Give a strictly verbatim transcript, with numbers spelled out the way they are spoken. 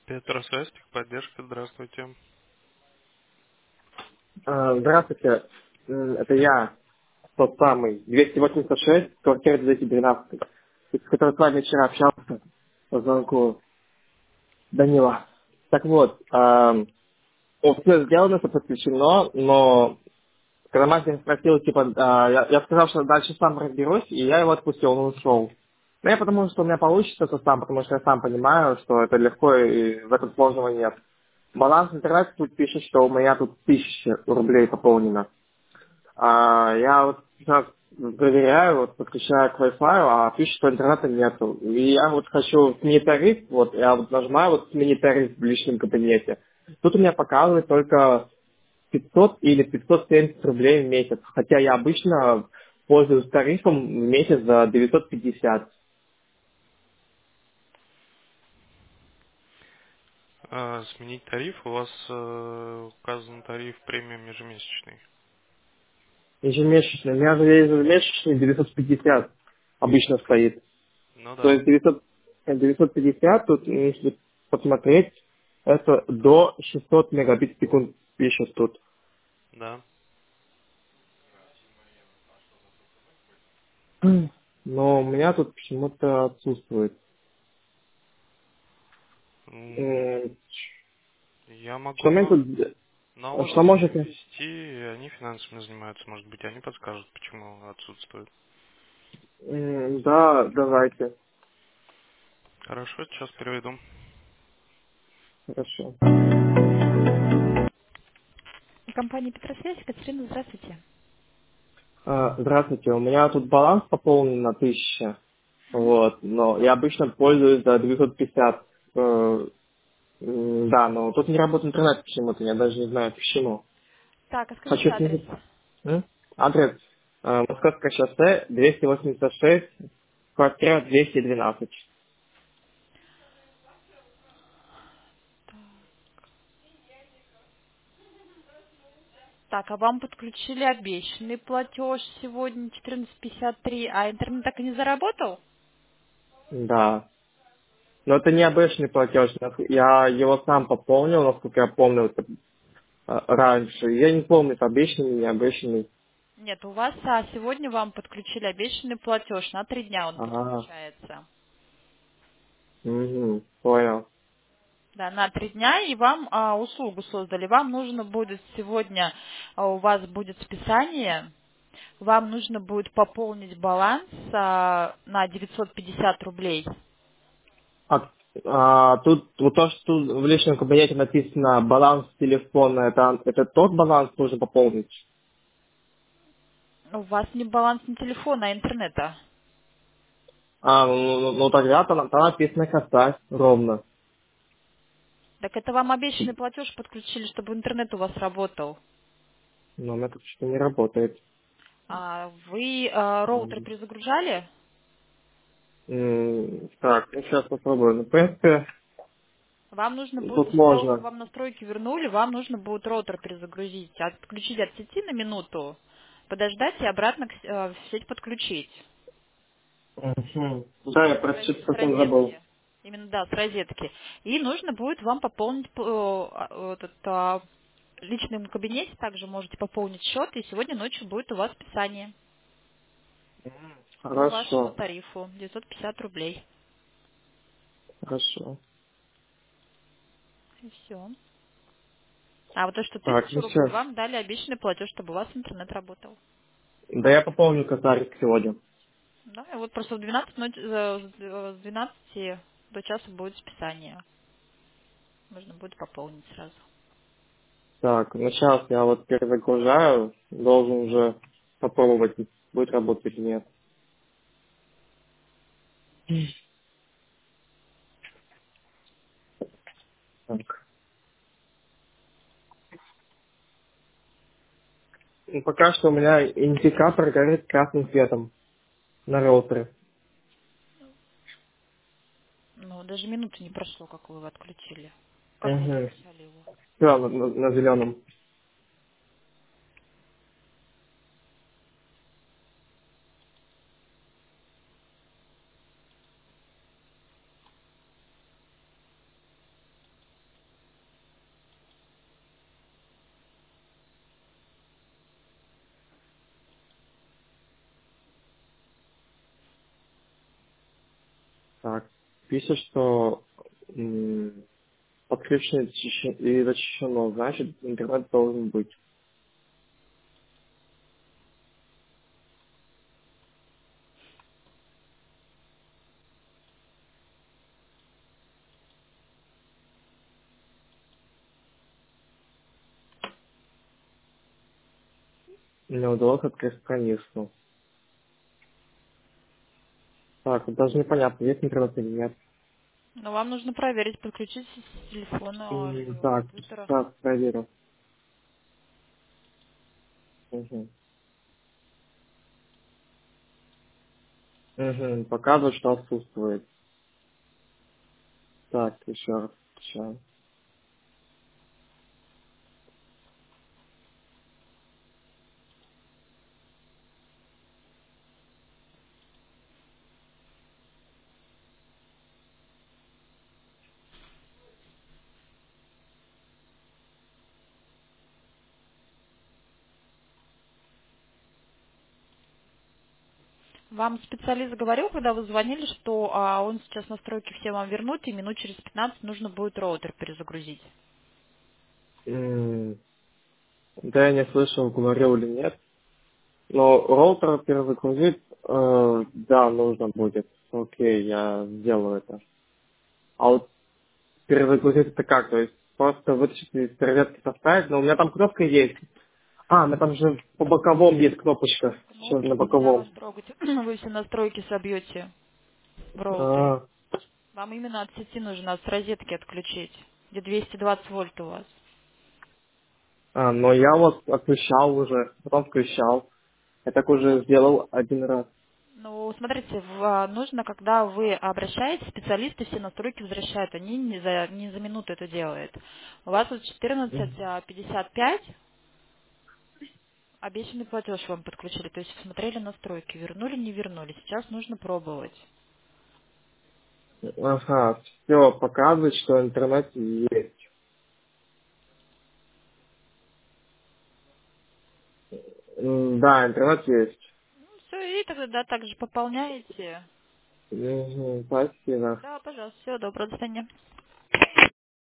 Петросвязь, техподдержка, здравствуйте. А, Здравствуйте, М, это я, тот самый, двести восемьдесят шесть, квартира двести двенадцать, с которой с вами вчера общался по звонку Данила. Так вот, ам, вот, все сделано, все подключено, но когда мастер спросил, типа, а, я, я сказал, что дальше сам разберусь, и я его отпустил, он ушел. Но я потому что у меня получится это сам, потому что я сам понимаю, что это легко и в этом сложного нет. Баланс интернета тут пишет, что у меня тут тысяча рублей пополнено. А, я вот сейчас проверяю, вот подключаю к Wi-Fi, а пишет, что интернета нету. И я вот хочу сменить тариф, вот я вот нажимаю вот сменить тариф в личном кабинете. Тут у меня показывает только пятьсот или пятьсот семьдесят рублей в месяц, хотя я обычно пользуюсь тарифом в месяц за девятьсот пятьдесят. А, сменить тариф, у вас э, указан тариф премиум ежемесячный. Ежемесячно. У меня же ежемесячный девятьсот пятьдесят обычно стоит. Ну То да, есть девятьсот, э, девятьсот пятьдесят, тут, если посмотреть, это до шестьсот мегабит в секунду пишет тут. да. М. Но у меня тут почему-то отсутствует. М, М, Я могу Что мне на тут, что налоговую можете? ввести, и они финансами занимаются, может быть, они подскажут, почему отсутствует. М, Да, давайте. Хорошо, сейчас переведу. Хорошо. Компания Петросвязь, Катерина, здравствуйте. А, Здравствуйте, у меня тут баланс пополнен на тысяча. Вот, но я обычно пользуюсь за девятьсот пятьдесят. Э, м, Да, но тут не работает интернет почему-то, я даже не знаю почему. Так, а скажите Хочу адрес. снизить. М? Адрес э, Московское шоссе, двести восемьдесят шесть, квартира двести двенадцать. Так, а вам подключили обещанный платеж сегодня четырнадцать пятьдесят три, а интернет так и не заработал? Да. Но это не обычный платеж. нах- Я его сам пополнил, насколько я помню, это, э, раньше. Я не помню, это обещанный, не обещанный. Нет, у вас а, сегодня вам подключили обещанный платеж. На три дня он Ага. подключается. Угу, понял. Да, на три дня, и вам а, услугу создали. Вам нужно будет сегодня, а, у вас будет списание, вам нужно будет пополнить баланс а, на девятьсот пятьдесят рублей. А, а, тут вот то, что тут в личном кабинете написано баланс телефона, это, это тот баланс нужно пополнить? У вас не баланс не телефона, а интернета. А, ну, ну, ну, тогда там, там написано косарь ровно. Так это вам обещанный платеж подключили, чтобы интернет у вас работал. Но у меня тут что-то не работает. А вы а, роутер перезагружали? М, Так, ну сейчас попробую. Ну, в принципе, Вам нужно будет, тут после того, как можно. вам настройки вернули, вам нужно будет роутер перезагрузить, отключить от сети на минуту, подождать и обратно к с- э, в сеть подключить. Мгм. Да, я С, про роз- что-то с совсем забыл. розетки. Именно, да, с розетки. И нужно будет вам пополнить п- э, а, этот, а, в личном кабинете, также можете пополнить счет, и сегодня ночью будет у вас списание по вашему Хорошо, тарифу девятьсот пятьдесят рублей. хорошо. И все. А вот то, что Так, тысячу ну рублей, сейчас. вам дали обещанный платеж, чтобы у вас интернет работал. Да я пополню косарик сегодня. Да, и вот просто в двенадцать ночи, э, с д- с двенадцати до часа будет списание. Нужно будет пополнить сразу. Так, ну сейчас я вот перезагружаю. Должен уже попробовать, будет работать или нет. Так. Ну, пока что у меня индикатор горит красным цветом на роутере. Ну, даже минуты не прошло, как вы его отключили. Когда Угу. отключали его? Все, на, на, на зеленом. Так, пишет, что м, подключено защищен- и защищено, значит, интернет должен быть. Мне удалось открыть страницу. Так, вот даже непонятно, есть интернет или нет. Но вам нужно проверить, подключить с телефона М, либо Так, компьютера. так, проверю. Угу. Угу. Показывает, что отсутствует. Так, еще раз. Сейчас. Вам специалист говорил, когда вы звонили, что а, он сейчас настройки все вам вернут, и минут через пятнадцать нужно будет роутер перезагрузить. М, Да, я не слышал, говорил или нет. Но роутер перезагрузить, э, да, нужно будет. Окей, я сделаю это. А вот перезагрузить это как? То есть просто вытащить из розетки поставить, но у меня там кнопка есть. А, у меня там же по боковому есть кнопочка. Сейчас на Кнопки нельзя боковом. вам трогать. Вы все настройки собьете в роутере. А, Вам именно от сети нужно от розетки отключить, где двести двадцать вольт у вас. а, но я вот отключал уже, потом включал. Я так уже сделал один раз. Ну, смотрите, в- а, нужно, когда вы обращаетесь, специалисты все настройки возвращают, они не за, не за минуту это делают. У вас вот четырнадцать Мгм. пятьдесят пять обещанный платеж вам подключили, то есть смотрели настройки, вернули, не вернули. Сейчас нужно пробовать. Ага, все показывает, что интернет есть. М, Да, интернет есть. Ну, все, и тогда да, также пополняете. Мгм, спасибо. Да, пожалуйста, всего доброго, до свидания.